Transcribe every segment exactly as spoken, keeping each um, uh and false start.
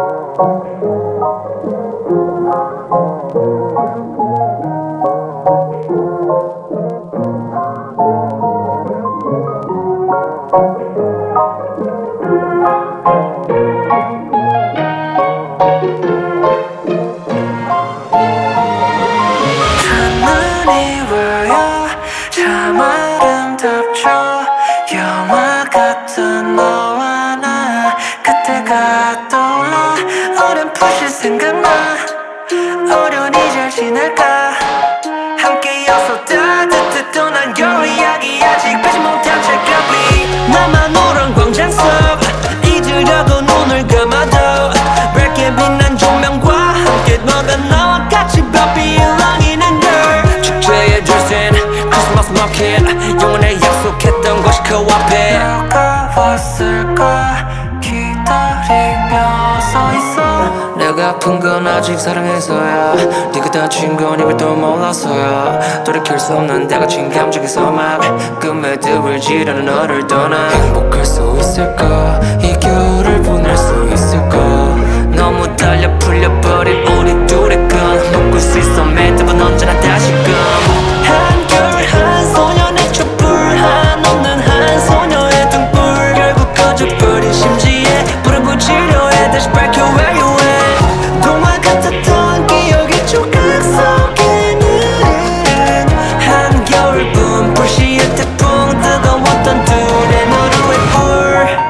한눈이 와요 참 아름답죠 영화 같은 너와 나 그때가 떠올라 어렴풋이 생각나 어련히 잘 지낼까 함께여서 따뜻했던 한겨울 이야기 아직 빼지 못한 책가위 나만 오란 광장 속 잊으려고 눈을 감아도 밝게 빛난 조명과 함께 너가 나와 같이 바삐 일렁이는 걸 축제의 줄센 크리스마스 마켓 영원히 약속했던 것이 그 앞에 너가 왔을까 기다리며 서있어 내가 아픈 건 아직 사랑해서야 네가 다친 건 이것도 몰라서야 돌이킬 수 없는 내가 진 감정에서 막 끝맺음을 지르는 너를 떠나 행복할 수 있을까 이 겨울을 보낼 수 있을까 너무 달려 풀려버린 우리 둘의 건 묶을 수 있어 매듭은 언제나 다시금 한결 한 소년의 촛불 한없는 한 소녀의 등불 결국 꺼져버린 심지에 불을 붙이려 해 다시 밝혀 where you at 동화 같았던 기억의 조각 속에 느린 한겨울뿐 불시의 태풍 뜨거웠던 둘의 노루의 불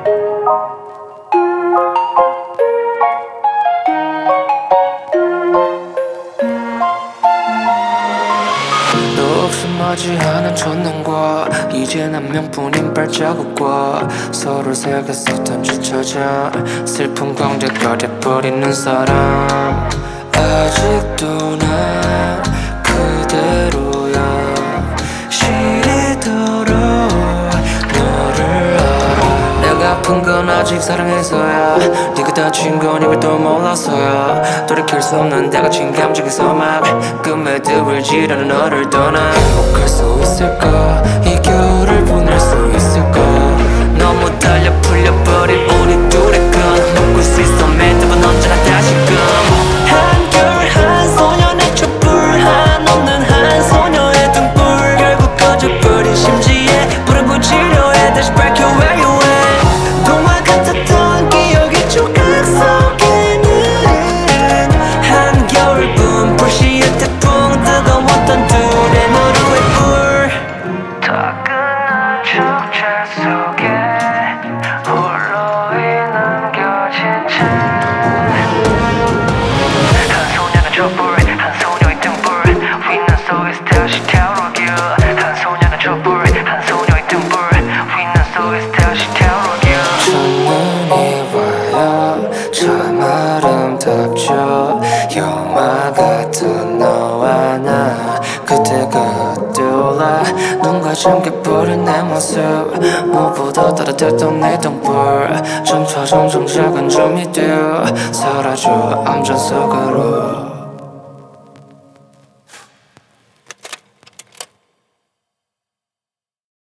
맞이하는 첫눈과 이젠 한 명뿐인 발자국과 서로 새겼었던 주차장 슬픈 광대거려버리는 사람 아직도 난 그대로야 시리도록 너를 알아 내가 아픈 건 아직 사랑해서야 네가 다친 건 이것도 몰라서야 돌이킬 수 없는 내가 진 감정에서 막 끝맺음을 지르는 너를 떠나 행복할 수 있을까 이 겨울을 보낼 수 있을까 너무 달려 풀려버린 우리 둘의 건 묶을 수 있어 매듭은 언제나 다시금 한결 한 소년의 촛불 한없는 한 소녀의 등불 결국 꺼져버린 심지에 불을 붙이려 해 다시 밝혀 where you at 동화 같았던 기억의 조각 속에 느린 한겨울뿐 불시의 태풍 뜨거웠던 둘의 노루의 불 다 끝난 축제 속에 홀로이 남겨진 채한 소녀는 촛불 한 소녀의 등불 휘는 속에서 다시 타오르길 한 소녀는 촛불 한 소녀의 등불 휘는 속에서 다시 타오르길 첫눈이 와요 참 아름답죠 영화 같은 너와 나 그때가 떠올라 눈과 잠겨버린 내 모습 무엇보다 따뜻했던 내 등불 점차 점점 작은 점이 되어 사라져 암전 속으로